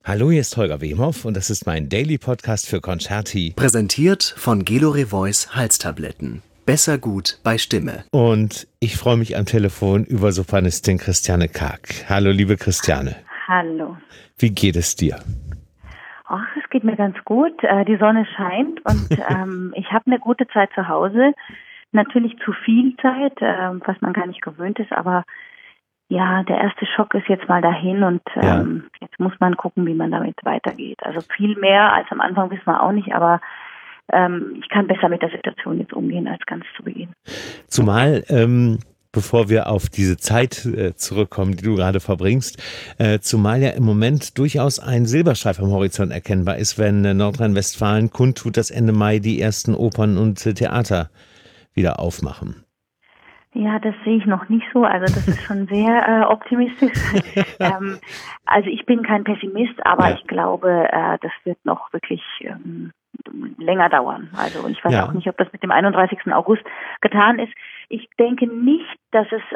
Hallo, hier ist Holger Wemhoff und das ist mein Daily Podcast für Concerti. Präsentiert von Gelore Voice Halstabletten. Besser gut bei Stimme. Und ich freue mich am Telefon über Sopranistin Christiane Karg. Hallo, liebe Christiane. Hallo. Wie geht es dir? Ach, es geht mir ganz gut. Die Sonne scheint und ich habe eine gute Zeit zu Hause. Natürlich zu viel Zeit, was man gar nicht gewöhnt ist, aber ja, der erste Schock ist jetzt mal dahin und jetzt muss man gucken, wie man damit weitergeht. Also viel mehr als am Anfang wissen wir auch nicht, aber ich kann besser mit der Situation jetzt umgehen als ganz zu Beginn. Zumal, bevor wir auf diese Zeit zurückkommen, die du gerade verbringst, zumal ja im Moment durchaus ein Silberstreif am Horizont erkennbar ist, wenn Nordrhein-Westfalen kundtut, dass Ende Mai die ersten Opern und Theater wieder aufmachen. Ja, das sehe ich noch nicht so. Also das ist schon sehr optimistisch. Also ich bin kein Pessimist, aber ich glaube, das wird noch wirklich länger dauern. Also ich weiß auch nicht, ob das mit dem 31. August getan ist. Ich denke nicht, dass es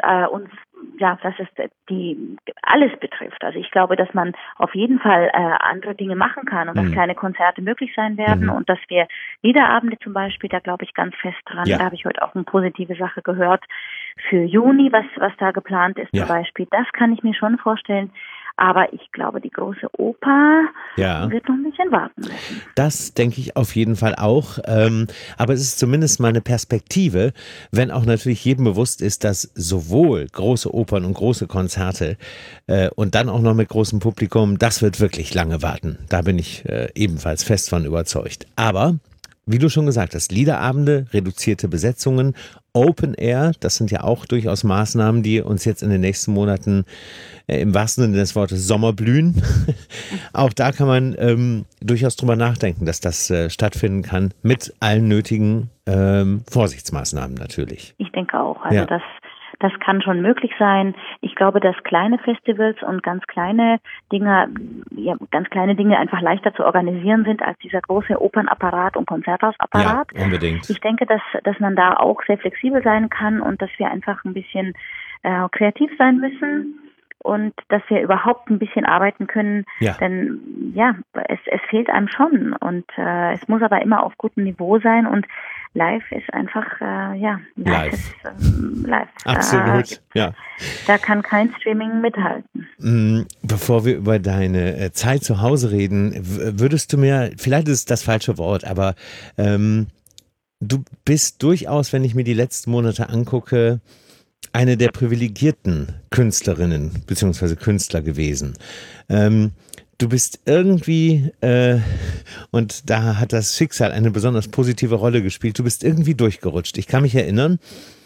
alles betrifft. Also ich glaube, dass man auf jeden Fall andere Dinge machen kann und dass kleine Konzerte möglich sein werden und dass wir Liederabende zum Beispiel, da glaube ich ganz fest dran. Da habe ich heute auch eine positive Sache gehört für Juni, was da geplant ist zum Beispiel. Das kann ich mir schon vorstellen. Aber ich glaube, die große Oper wird noch ein bisschen warten müssen. Das denke ich auf jeden Fall auch. Aber es ist zumindest mal eine Perspektive, wenn auch natürlich jedem bewusst ist, dass sowohl große Opern und große Konzerte und dann auch noch mit großem Publikum, das wird wirklich lange warten. Da bin ich ebenfalls fest von überzeugt. Aber wie du schon gesagt hast, Liederabende, reduzierte Besetzungen, Open Air, das sind ja auch durchaus Maßnahmen, die uns jetzt in den nächsten Monaten im wahrsten Sinne des Wortes Sommer blühen. Auch da kann man durchaus drüber nachdenken, dass das stattfinden kann mit allen nötigen Vorsichtsmaßnahmen natürlich. Ich denke auch, also das kann schon möglich sein. Ich glaube, dass kleine Festivals und ganz kleine Dinge einfach leichter zu organisieren sind als dieser große Opernapparat und Konzerthausapparat. Ja, unbedingt. Ich denke, dass man da auch sehr flexibel sein kann und dass wir einfach ein bisschen kreativ sein müssen und dass wir überhaupt ein bisschen arbeiten können. Ja. Denn es fehlt einem schon und es muss aber immer auf gutem Niveau sein und live ist einfach, live ist live. Absolut, Da kann kein Streaming mithalten. Bevor wir über deine Zeit zu Hause reden, würdest du mir, vielleicht ist es das falsche Wort, aber du bist durchaus, wenn ich mir die letzten Monate angucke, eine der privilegierten Künstlerinnen bzw. Künstler gewesen. Du bist irgendwie, und da hat das Schicksal eine besonders positive Rolle gespielt, du bist irgendwie durchgerutscht. Ich kann mich erinnern,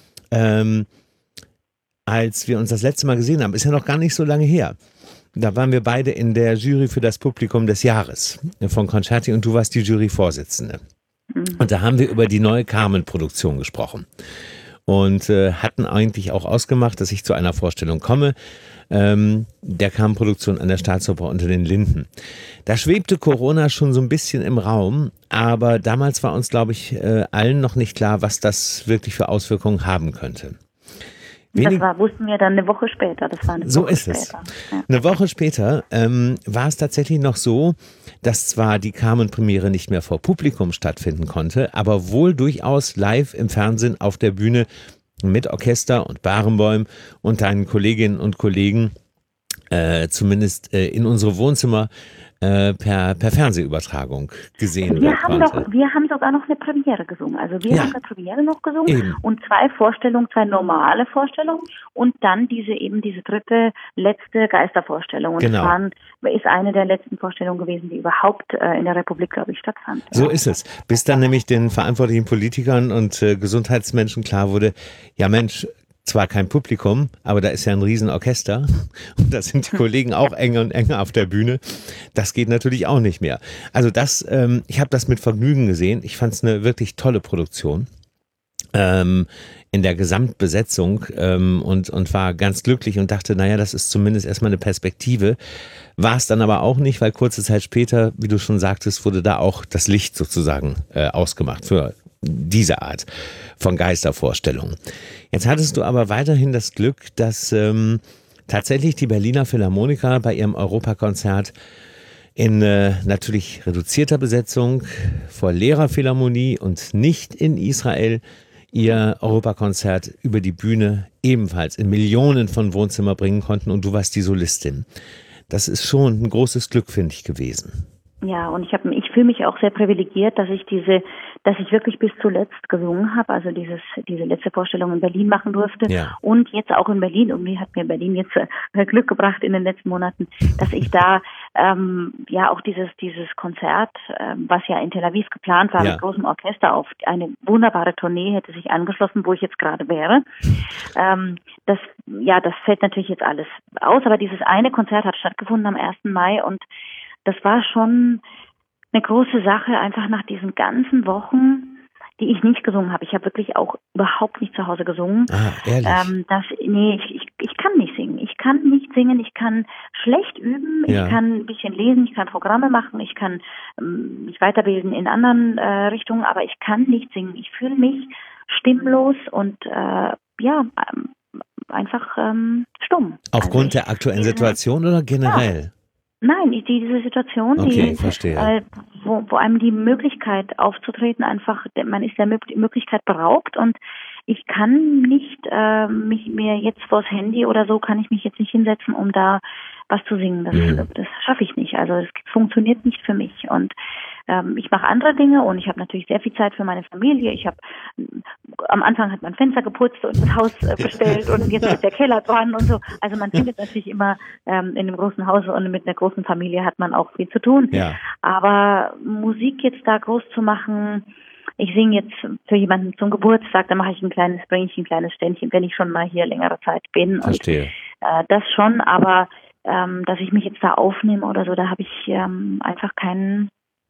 als wir uns das letzte Mal gesehen haben, ist ja noch gar nicht so lange her. Da waren wir beide in der Jury für das Publikum des Jahres von Concerti und du warst die Juryvorsitzende. Und da haben wir über die neue Carmen-Produktion gesprochen. Und hatten eigentlich auch ausgemacht, dass ich zu einer Vorstellung komme, der Carmen-Produktion an der Staatsoper unter den Linden. Da schwebte Corona schon so ein bisschen im Raum, aber damals war uns, glaube ich, allen noch nicht klar, was das wirklich für Auswirkungen haben könnte. Wussten wir dann eine Woche später. Das war eine Woche später. So ist es. Ja. Eine Woche später war es tatsächlich noch so, dass zwar die Carmen-Premiere nicht mehr vor Publikum stattfinden konnte, aber wohl durchaus live im Fernsehen auf der Bühne mit Orchester und Barenboim und deinen Kolleginnen und Kollegen zumindest in unsere Wohnzimmer per Fernsehübertragung gesehen wird. Wir haben sogar noch eine Premiere gesungen. Also wir haben eine Premiere noch gesungen und zwei normale Vorstellungen und dann diese dritte, letzte Geistervorstellung. Und das ist eine der letzten Vorstellungen gewesen, die überhaupt in der Republik, glaube ich, stattfand. So ist es. Bis dann nämlich den verantwortlichen Politikern und Gesundheitsmenschen klar wurde, ja Mensch, zwar kein Publikum, aber da ist ja ein Riesenorchester und da sind die Kollegen auch enger und enger auf der Bühne. Das geht natürlich auch nicht mehr. Also ich habe das mit Vergnügen gesehen. Ich fand es eine wirklich tolle Produktion in der Gesamtbesetzung und war ganz glücklich und dachte, naja, das ist zumindest erstmal eine Perspektive. War es dann aber auch nicht, weil kurze Zeit später, wie du schon sagtest, wurde da auch das Licht sozusagen ausgemacht für diese Art von Geistervorstellungen. Jetzt hattest du aber weiterhin das Glück, dass tatsächlich die Berliner Philharmoniker bei ihrem Europakonzert in natürlich reduzierter Besetzung vor leerer Philharmonie und nicht in Israel ihr Europakonzert über die Bühne ebenfalls in Millionen von Wohnzimmer bringen konnten und du warst die Solistin. Das ist schon ein großes Glück, finde ich, gewesen. Ja, und ich fühle mich auch sehr privilegiert, dass ich wirklich bis zuletzt gesungen habe, also diese letzte Vorstellung in Berlin machen durfte und jetzt auch in Berlin. Irgendwie hat mir Berlin jetzt Glück gebracht in den letzten Monaten, dass ich da auch dieses Konzert, was ja in Tel Aviv geplant war, mit großem Orchester auf eine wunderbare Tournee hätte sich angeschlossen, wo ich jetzt gerade wäre. Das fällt natürlich jetzt alles aus, aber dieses eine Konzert hat stattgefunden am 1. Mai und das war schon eine große Sache, einfach nach diesen ganzen Wochen, die ich nicht gesungen habe. Ich habe wirklich auch überhaupt nicht zu Hause gesungen. Ah, ehrlich? Ich kann nicht singen. Ich kann nicht singen, ich kann schlecht üben, ich kann ein bisschen lesen, ich kann Programme machen, ich kann mich weiterbilden in anderen Richtungen, aber ich kann nicht singen. Ich fühle mich stimmlos und einfach stumm. Aufgrund der aktuellen Situation oder generell? Nein, diese Situation, verstehe. Wo einem die Möglichkeit aufzutreten einfach, man ist der Möglichkeit beraubt und ich kann nicht mir jetzt vors Handy oder so, kann ich mich jetzt nicht hinsetzen, um da was zu singen. Das schaffe ich nicht. Also es funktioniert nicht für mich und ich mache andere Dinge und ich habe natürlich sehr viel Zeit für meine Familie. Am Anfang hat man Fenster geputzt und das Haus bestellt und jetzt ist der Keller dran und so. Also man findet natürlich immer in einem großen Haus und mit einer großen Familie hat man auch viel zu tun. Ja. Aber Musik jetzt da groß zu machen, ich singe jetzt für jemanden zum Geburtstag, da mache ich ein kleines Bringchen, ein kleines Ständchen, wenn ich schon mal hier längere Zeit bin. Verstehe. Und das schon, aber dass ich mich jetzt da aufnehme oder so, da habe ich einfach keinen.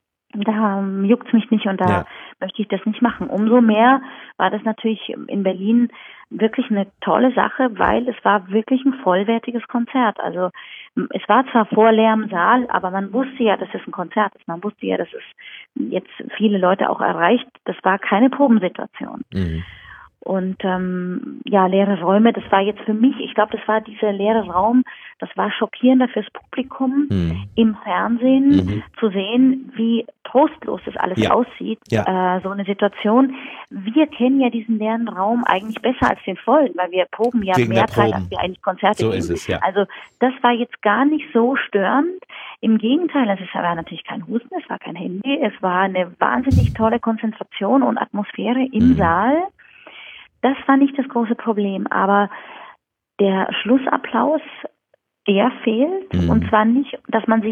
Da juckt's mich nicht und da möchte ich das nicht machen. Umso mehr war das natürlich in Berlin wirklich eine tolle Sache, weil es war wirklich ein vollwertiges Konzert. Also es war zwar vor leerem Saal, aber man wusste ja, dass es ein Konzert ist. Man wusste ja, dass es jetzt viele Leute auch erreicht. Das war keine Probensituation. Mhm. Und leere Räume, das war jetzt für mich, ich glaube, das war dieser leere Raum, das war schockierender fürs Publikum im Fernsehen zu sehen, wie trostlos das alles aussieht, so eine Situation. Wir kennen ja diesen leeren Raum eigentlich besser als den vollen, weil wir proben ja mehr Zeit, als wir eigentlich Konzerte geben. So ist es, ja. Also das war jetzt gar nicht so störend. Im Gegenteil, es war natürlich kein Husten, es war kein Handy, es war eine wahnsinnig tolle Konzentration und Atmosphäre im Saal. Das war nicht das große Problem, aber der Schlussapplaus, der fehlt. Und zwar nicht, dass man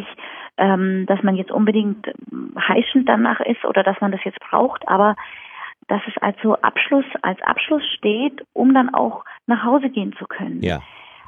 jetzt unbedingt heischend danach ist oder dass man das jetzt braucht, aber dass es als Abschluss steht, um dann auch nach Hause gehen zu können. Ja.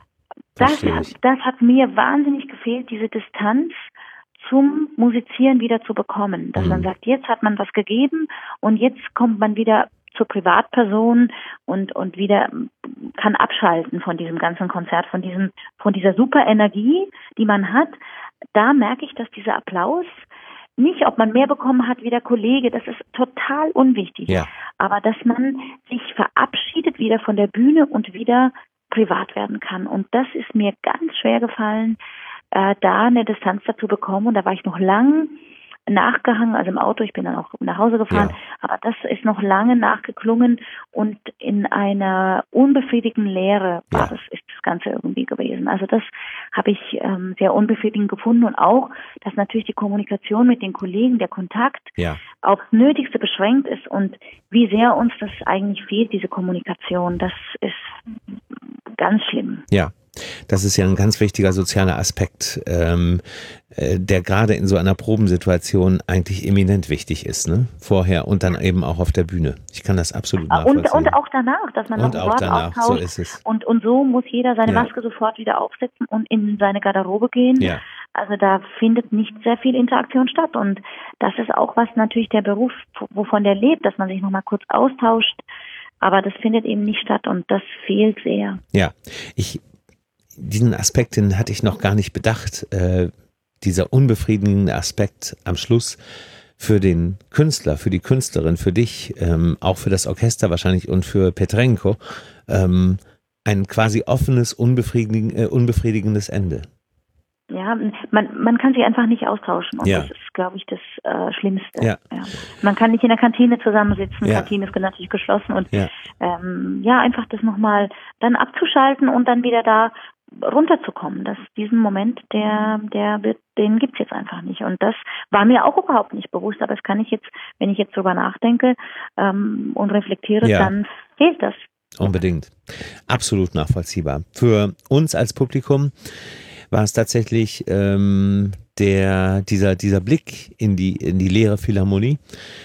Das hat mir wahnsinnig gefehlt, diese Distanz zum Musizieren wieder zu bekommen. Dass man sagt, jetzt hat man was gegeben und jetzt kommt man wieder zur Privatperson und wieder kann abschalten von diesem ganzen Konzert, von dieser super Energie, die man hat. Da merke ich, dass dieser Applaus nicht, ob man mehr bekommen hat wie der Kollege, das ist total unwichtig. Ja. Aber dass man sich verabschiedet wieder von der Bühne und wieder privat werden kann. Und das ist mir ganz schwer gefallen, da eine Distanz dazu bekommen. Und da war ich noch lang nachgehangen, also im Auto, ich bin dann auch nach Hause gefahren, aber das ist noch lange nachgeklungen und in einer unbefriedigenden Leere ist das Ganze irgendwie gewesen. Also das habe ich sehr unbefriedigend gefunden und auch, dass natürlich die Kommunikation mit den Kollegen, der Kontakt aufs Nötigste beschränkt ist und wie sehr uns das eigentlich fehlt, diese Kommunikation, das ist ganz schlimm. Ja. Das ist ja ein ganz wichtiger sozialer Aspekt, der gerade in so einer Probensituation eigentlich eminent wichtig ist, ne? Vorher und dann eben auch auf der Bühne. Ich kann das absolut nachvollziehen. Und auch danach, dass man noch Worte austauscht. So ist es. Und so muss jeder seine Maske sofort wieder aufsetzen und in seine Garderobe gehen. Ja. Also da findet nicht sehr viel Interaktion statt. Und das ist auch was natürlich der Beruf, wovon der lebt, dass man sich nochmal kurz austauscht. Aber das findet eben nicht statt und das fehlt sehr. Ja, diesen Aspekt, den hatte ich noch gar nicht bedacht, dieser unbefriedigende Aspekt am Schluss für den Künstler, für die Künstlerin, für dich, auch für das Orchester wahrscheinlich und für Petrenko, ein quasi offenes, unbefriedigendes Ende. Ja, man kann sich einfach nicht austauschen und das ist, glaube ich, das Schlimmste. Ja. Man kann nicht in der Kantine zusammensitzen, Kantine ist natürlich geschlossen und einfach das nochmal dann abzuschalten und dann wieder da runterzukommen. Diesen Moment, den gibt's jetzt einfach nicht. Und das war mir auch überhaupt nicht bewusst, aber das kann ich jetzt, wenn ich jetzt drüber nachdenke und reflektiere, dann fehlt das. Unbedingt. Absolut nachvollziehbar. Für uns als Publikum war es tatsächlich dieser Blick in die leere Philharmonie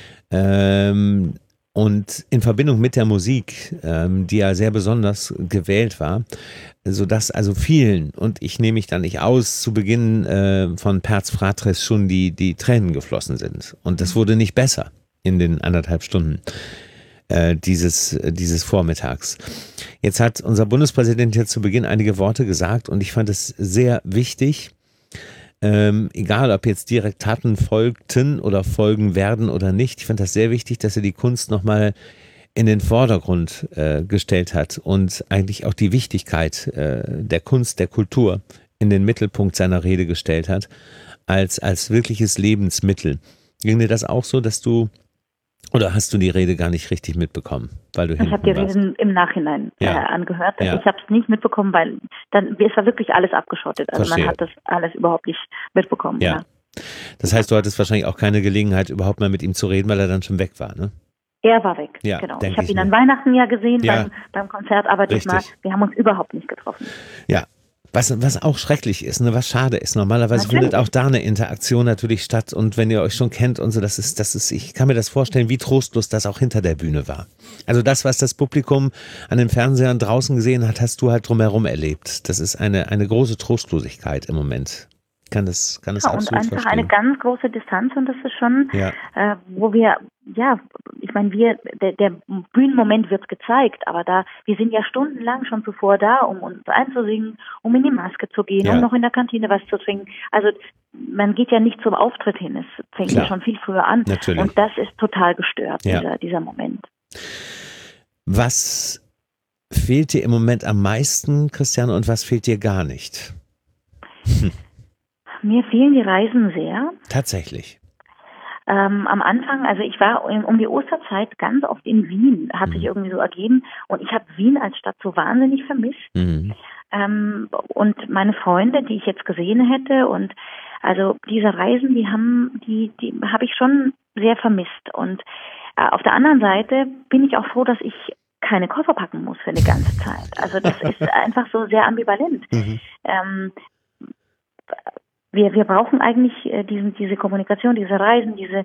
und in Verbindung mit der Musik, die ja sehr besonders gewählt war, sodass also vielen, und ich nehme mich da nicht aus, zu Beginn von Perz Fratres schon die Tränen geflossen sind. Und das wurde nicht besser in den 1,5 Stunden dieses Vormittags. Jetzt hat unser Bundespräsident jetzt zu Beginn einige Worte gesagt und ich fand es sehr wichtig, egal ob jetzt direkt Taten folgten oder folgen werden oder nicht, ich fand das sehr wichtig, dass er die Kunst nochmal in den Vordergrund gestellt hat und eigentlich auch die Wichtigkeit der Kunst, der Kultur in den Mittelpunkt seiner Rede gestellt hat, als wirkliches Lebensmittel. Ging dir das auch so, dass oder hast du die Rede gar nicht richtig mitbekommen? Weil ich habe die Rede im Nachhinein angehört. Ja. Ich habe es nicht mitbekommen, weil es war wirklich alles abgeschottet. Also man hat das alles überhaupt nicht mitbekommen. Ja. Das heißt, du hattest wahrscheinlich auch keine Gelegenheit, überhaupt mal mit ihm zu reden, weil er dann schon weg war, ne? Er war weg, genau. Ich habe ihn an Weihnachten gesehen beim Konzert, aber diesmal, wir haben uns überhaupt nicht getroffen. Ja. Was auch schrecklich ist, ne, was schade ist. Normalerweise findet auch da eine Interaktion natürlich statt und wenn ihr euch schon kennt und so, das ist, ich kann mir das vorstellen, wie trostlos das auch hinter der Bühne war. Also das, was das Publikum an den Fernsehern draußen gesehen hat, hast du halt drumherum erlebt. Das ist eine große Trostlosigkeit im Moment. Kann das absolut und einfach verstehen. Eine ganz große Distanz und das ist schon, wo wir, ich meine, der Bühnenmoment wird gezeigt, aber wir sind ja stundenlang schon zuvor da, um uns einzusingen, um in die Maske zu gehen, um noch in der Kantine was zu trinken. Also man geht ja nicht zum Auftritt hin, es fängt ja schon viel früher an. Natürlich. Und das ist total gestört, dieser Moment. Was fehlt dir im Moment am meisten, Christiane, und was fehlt dir gar nicht? Mir fehlen die Reisen sehr. Tatsächlich. Am Anfang, also ich war um die Osterzeit ganz oft in Wien, hat sich irgendwie so ergeben und ich habe Wien als Stadt so wahnsinnig vermisst. Und meine Freunde, die ich jetzt gesehen hätte und also diese Reisen, die habe ich schon sehr vermisst. Und auf der anderen Seite bin ich auch froh, dass ich keine Koffer packen muss für eine ganze Zeit. Also das ist einfach so sehr ambivalent. Wir brauchen eigentlich diese Kommunikation, diese Reisen, diese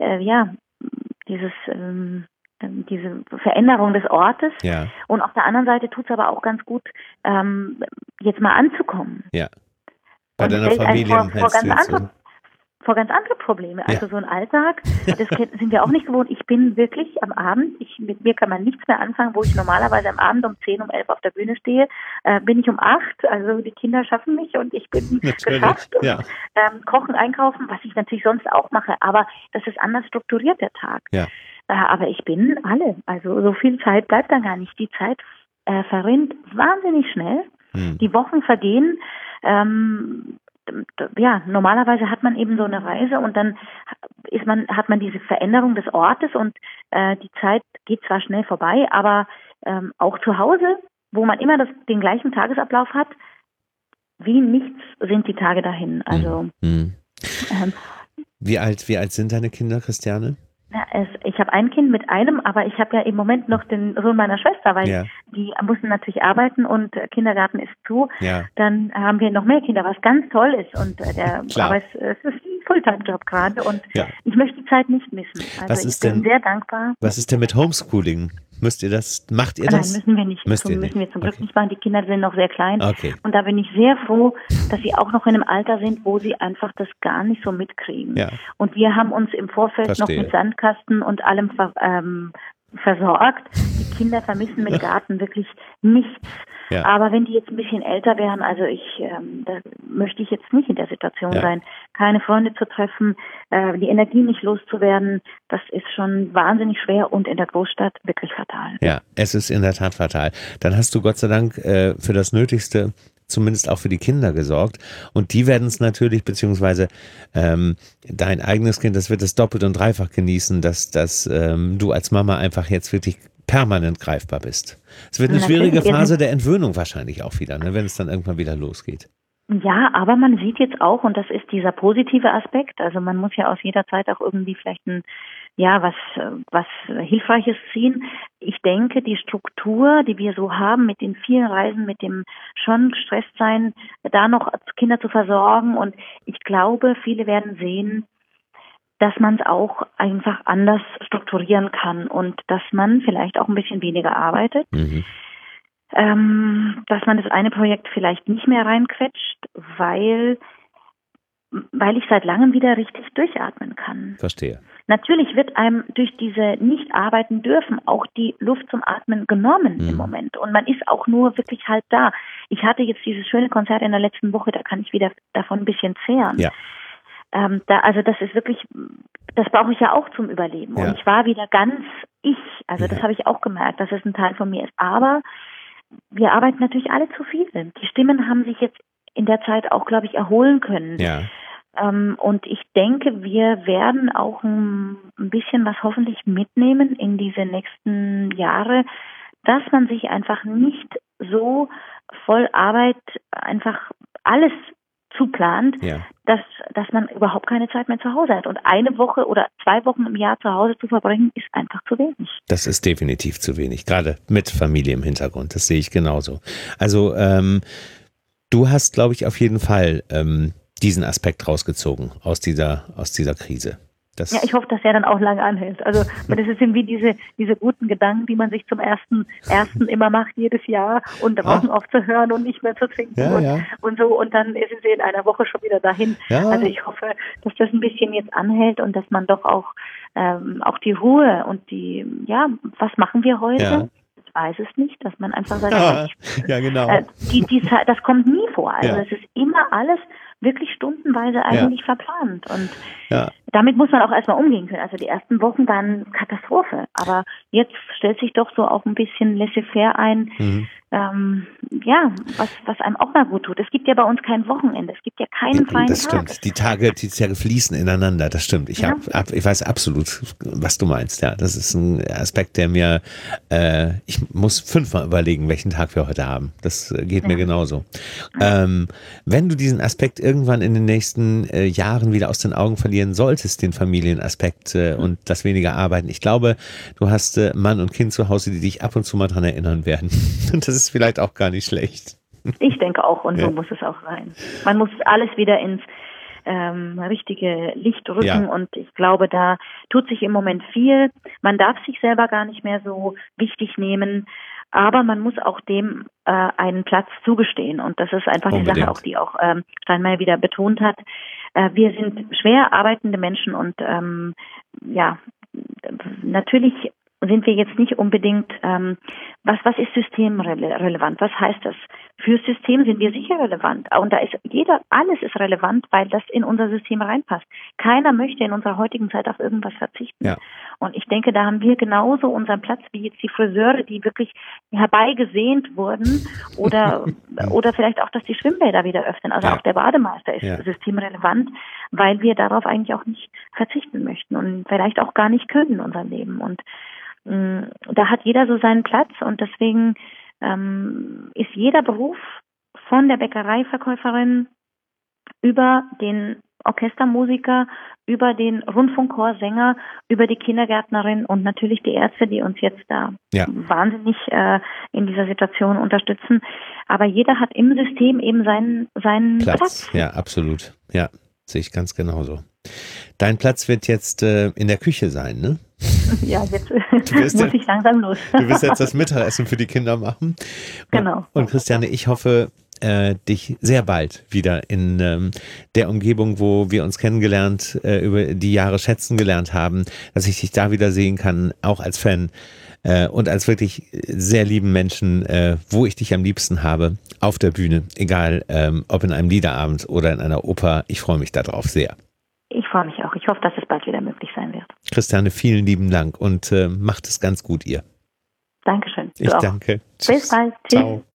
Veränderung des Ortes. Ja. Und auf der anderen Seite tut es aber auch ganz gut, jetzt mal anzukommen. Ja. Bei deiner Familie vor ganz andere Probleme. Also so ein Alltag, das sind wir auch nicht gewohnt. Ich bin wirklich am Abend, mit mir kann man nichts mehr anfangen, wo ich normalerweise am Abend um 10, um 11 auf der Bühne stehe, bin ich um 8, also die Kinder schaffen mich und ich bin geschafft. Und, kochen, einkaufen, was ich natürlich sonst auch mache, aber das ist anders strukturiert, der Tag. Ja. Aber ich bin also so viel Zeit bleibt dann gar nicht. Die Zeit verrinnt wahnsinnig schnell. Die Wochen vergehen, normalerweise hat man eben so eine Reise und dann hat man diese Veränderung des Ortes und die Zeit geht zwar schnell vorbei, aber auch zu Hause, wo man immer den gleichen Tagesablauf hat, wie nichts sind die Tage dahin. Also Wie alt sind deine Kinder, Christiane? Ich habe ein Kind mit einem, aber ich habe ja im Moment noch den Sohn meiner Schwester, weil die mussten natürlich arbeiten und Kindergarten ist zu. Ja. Dann haben wir noch mehr Kinder, was ganz toll ist. Und aber es ist ein Fulltime-Job gerade und ich möchte die Zeit nicht missen. Also ich bin sehr dankbar. Was ist denn mit Homeschooling? Macht ihr das? Nein, müssen wir nicht. Müssen wir zum Glück nicht machen. Die Kinder sind noch sehr klein. Okay. Und da bin ich sehr froh, dass sie auch noch in einem Alter sind, wo sie einfach das gar nicht so mitkriegen. Ja. Und wir haben uns im Vorfeld noch mit Sandkasten und allem versorgt. Die Kinder vermissen mit Garten wirklich nichts. Ja. Aber wenn die jetzt ein bisschen älter wären, also da möchte ich jetzt nicht in der Situation sein, keine Freunde zu treffen, die Energie nicht loszuwerden, das ist schon wahnsinnig schwer und in der Großstadt wirklich fatal. Ja, es ist in der Tat fatal. Dann hast du Gott sei Dank für das Nötigste zumindest auch für die Kinder gesorgt. Und die werden es natürlich, beziehungsweise dein eigenes Kind, das wird es doppelt und dreifach genießen, dass du als Mama einfach jetzt wirklich permanent greifbar bist. Es wird eine schwierige Phase der Entwöhnung wahrscheinlich auch wieder, ne, wenn es dann irgendwann wieder losgeht. Ja, aber man sieht jetzt auch, und das ist dieser positive Aspekt, also man muss ja aus jeder Zeit auch irgendwie vielleicht was Hilfreiches ziehen. Ich denke, die Struktur, die wir so haben mit den vielen Reisen, mit dem schon gestresst sein, da noch Kinder zu versorgen, und ich glaube, viele werden sehen, dass man es auch einfach anders strukturieren kann und dass man vielleicht auch ein bisschen weniger arbeitet. Dass man das eine Projekt vielleicht nicht mehr reinquetscht, weil ich seit langem wieder richtig durchatmen kann. Verstehe. Natürlich wird einem durch diese Nicht-Arbeiten dürfen auch die Luft zum Atmen genommen im Moment. Und man ist auch nur wirklich halt da. Ich hatte jetzt dieses schöne Konzert in der letzten Woche, da kann ich wieder davon ein bisschen zehren. Ja. Also das ist wirklich, das brauche ich ja auch zum Überleben. Ja. Und ich war wieder ganz ich. Also das habe ich auch gemerkt, dass es ein Teil von mir ist. Aber wir arbeiten natürlich alle zu viel. Die Stimmen haben sich jetzt in der Zeit auch, glaube ich, erholen können. Ja. Und ich denke, wir werden auch ein bisschen was hoffentlich mitnehmen in diese nächsten Jahre, dass man sich einfach nicht so voll Arbeit einfach alles zuplant, dass man überhaupt keine Zeit mehr zu Hause hat. Und eine Woche oder 2 Wochen im Jahr zu Hause zu verbringen, ist einfach zu wenig. Das ist definitiv zu wenig, gerade mit Familie im Hintergrund. Das sehe ich genauso. Also du hast, glaube ich, auf jeden Fall diesen Aspekt rausgezogen aus dieser Krise. Ja, ich hoffe, dass er dann auch lange anhält. Also das sind wie diese guten Gedanken, die man sich zum ersten immer macht, jedes Jahr, und Rauchen aufzuhören und nicht mehr zu trinken und so. Und dann sind sie in einer Woche schon wieder dahin. Ja. Also ich hoffe, dass das ein bisschen jetzt anhält und dass man doch auch die Ruhe und was machen wir heute? Ja. Ich weiß es nicht, dass man einfach sagt, genau. Das kommt nie vor. Also es ist immer alles wirklich stundenweise eigentlich verplant. Und damit muss man auch erstmal umgehen können. Also die ersten Wochen waren Katastrophe. Aber jetzt stellt sich doch so auch ein bisschen laissez-faire ein, was einem auch mal gut tut. Es gibt ja bei uns kein Wochenende. Es gibt ja keinen freien Tag. Das stimmt. Die Tage fließen ineinander. Das stimmt. Ich weiß absolut, was du meinst. Ja, das ist ein Aspekt, der mir, ich muss 5-mal überlegen, welchen Tag wir heute haben. Das geht mir genauso. Wenn du diesen Aspekt irgendwann in den nächsten Jahren wieder aus den Augen verlieren solltest, den Familienaspekt und das weniger Arbeiten. Ich glaube, du hast Mann und Kind zu Hause, die dich ab und zu mal dran erinnern werden. Und das ist vielleicht auch gar nicht schlecht. Ich denke auch, und so muss es auch sein. Man muss alles wieder ins richtige Licht rücken, und ich glaube, da tut sich im Moment viel. Man darf sich selber gar nicht mehr so wichtig nehmen, aber man muss auch dem einen Platz zugestehen, und das ist einfach die Sache, auch die auch Steinmeier wieder betont hat. Wir sind schwer arbeitende Menschen, und natürlich sind wir jetzt nicht unbedingt, was ist systemrelevant? Was heißt das? Fürs System sind wir sicher relevant. Und da ist alles ist relevant, weil das in unser System reinpasst. Keiner möchte in unserer heutigen Zeit auf irgendwas verzichten. Ja. Und ich denke, da haben wir genauso unseren Platz wie jetzt die Friseure, die wirklich herbeigesehnt wurden, oder vielleicht auch, dass die Schwimmbäder wieder öffnen. Also auch der Bademeister ist systemrelevant, weil wir darauf eigentlich auch nicht verzichten möchten und vielleicht auch gar nicht können in unserem Leben. Und da hat jeder so seinen Platz, und deswegen ist jeder Beruf von der Bäckereiverkäuferin über den Orchestermusiker, über den Rundfunkchorsänger, über die Kindergärtnerin und natürlich die Ärzte, die uns jetzt da wahnsinnig in dieser Situation unterstützen. Aber jeder hat im System eben seinen Platz. Ja, absolut. Ja, sehe ich ganz genauso. Dein Platz wird jetzt in der Küche sein, ne? Ja, jetzt muss ich langsam los. Du wirst jetzt das Mittagessen für die Kinder machen. Genau. Und Christiane, ich hoffe, dich sehr bald wieder in der Umgebung, wo wir uns kennengelernt, über die Jahre schätzen gelernt haben, dass ich dich da wieder sehen kann, auch als Fan und als wirklich sehr lieben Menschen, wo ich dich am liebsten habe, auf der Bühne, egal ob in einem Liederabend oder in einer Oper. Ich freue mich darauf sehr. Ich freue mich auch. Ich hoffe, dass es bald wieder möglich sein wird. Christiane, vielen lieben Dank und macht es ganz gut, ihr. Dankeschön. Ich danke. Bis bald. Tschüss. Ciao.